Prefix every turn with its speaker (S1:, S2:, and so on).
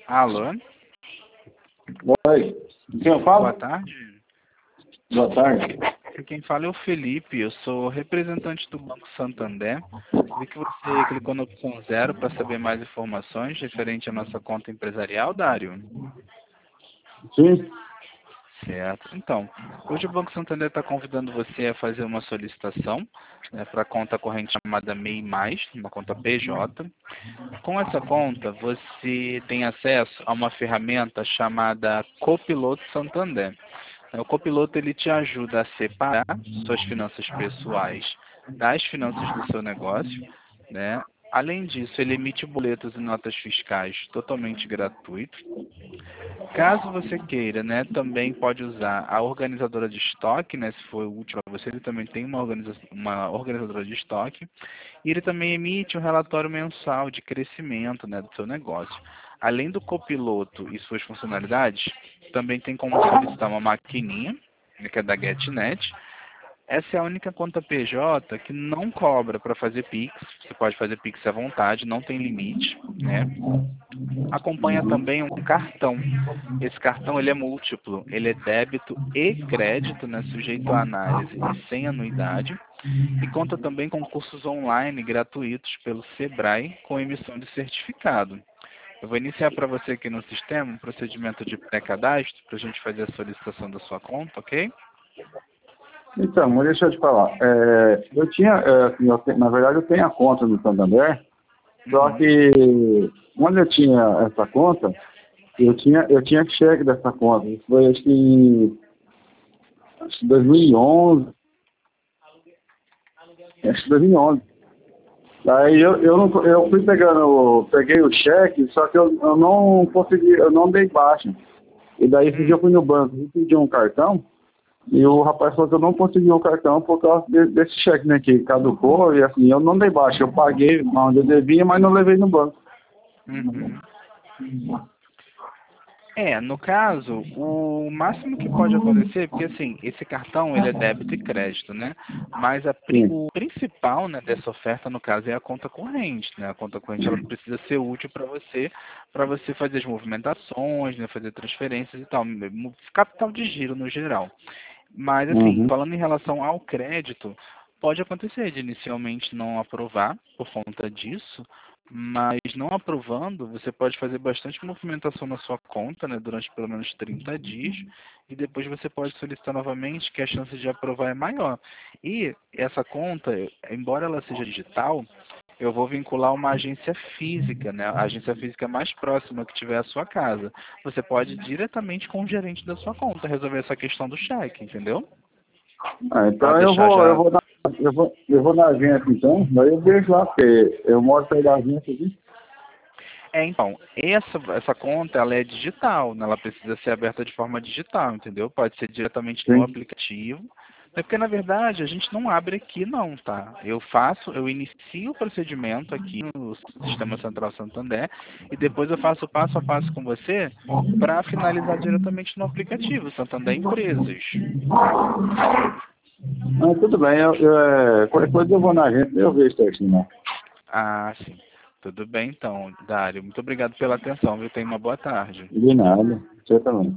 S1: Alô?
S2: Oi. Quem eu
S1: Boa
S2: falo?
S1: tarde.
S2: Boa tarde.
S1: Aqui quem fala é o Felipe, eu sou representante do Banco Santander. Vi que você clicou na opção 0 para saber mais informações referente à nossa conta empresarial, Dário.
S2: Sim.
S1: Certo. Então, hoje o Banco Santander está convidando você a fazer uma solicitação, para a conta corrente chamada MEI+, uma conta PJ. Com essa conta, você tem acesso a uma ferramenta chamada Copiloto Santander. O copiloto ele te ajuda a separar suas finanças pessoais das finanças do seu negócio, né? Além disso, ele emite boletos e notas fiscais totalmente gratuitos. Caso você queira, né, também pode usar a organizadora de estoque, né, se for útil para você, ele também tem uma organizadora de estoque. E ele também emite um relatório mensal de crescimento, né, do seu negócio. Além do copiloto e suas funcionalidades, também tem como solicitar uma maquininha, né, que é da GetNet. Essa é a única conta PJ que não cobra para fazer Pix. Você pode fazer Pix à vontade, não tem limite, né? Acompanha também um cartão. Esse cartão ele é múltiplo, ele é débito e crédito, né, sujeito à análise e sem anuidade. E conta também com cursos online gratuitos pelo Sebrae com emissão de certificado. Eu vou iniciar para você aqui no sistema um procedimento de pré-cadastro para a gente fazer a solicitação da sua conta, ok?
S2: Então, mas deixa eu te falar. Eu tinha, assim, na verdade, eu tenho a conta no Santander, só
S1: Uhum.
S2: que quando eu tinha essa conta, eu tinha cheque dessa conta. Isso foi acho que 2011. Acho que 2011. Daí eu fui peguei o cheque, só que eu não consegui, eu não dei baixa. E daí esse dia eu fui no banco e pedi um cartão. E o rapaz falou que eu não consegui o cartão por causa desse cheque, né, que caducou, e assim, eu não dei baixa, eu paguei onde eu devia, mas não levei no banco.
S1: Uhum. No caso, o máximo que pode acontecer, porque assim, esse cartão ele é débito e crédito, né? Mas
S2: Sim.
S1: o principal, né, dessa oferta, no caso, é a conta corrente, né? A conta corrente ela precisa ser útil para você fazer as movimentações, né, fazer transferências e tal, capital de giro no geral. Mas assim,
S2: Uhum.
S1: falando em relação ao crédito, pode acontecer de inicialmente não aprovar por conta disso, mas não aprovando, você pode fazer bastante movimentação na sua conta, né, durante pelo menos 30 dias, e depois você pode solicitar novamente, que a chance de aprovar é maior. E essa conta, embora ela seja digital, eu vou vincular uma agência física, né, a agência física mais próxima que tiver à sua casa. Você pode ir diretamente com o gerente da sua conta resolver essa questão do cheque, entendeu? Pode
S2: Então eu
S1: deixar
S2: vou, eu
S1: já.
S2: vou na, eu vou na agência então, daí eu vejo lá, porque eu moro perto da agência aqui.
S1: Então, essa conta, ela é digital, né? Ela precisa ser aberta de forma digital, entendeu? Pode ser diretamente no
S2: Sim.
S1: aplicativo. É porque, na verdade, a gente não abre aqui, não, tá? Eu inicio o procedimento aqui no Sistema Central Santander e depois eu faço passo a passo com você para finalizar diretamente no aplicativo Santander Empresas.
S2: Tudo bem, qualquer coisa eu vou na agência e eu vejo certinho, né?
S1: Ah, sim. Tudo bem, então, Dário. Muito obrigado pela atenção, viu? Tenha uma boa tarde.
S2: De nada, você também.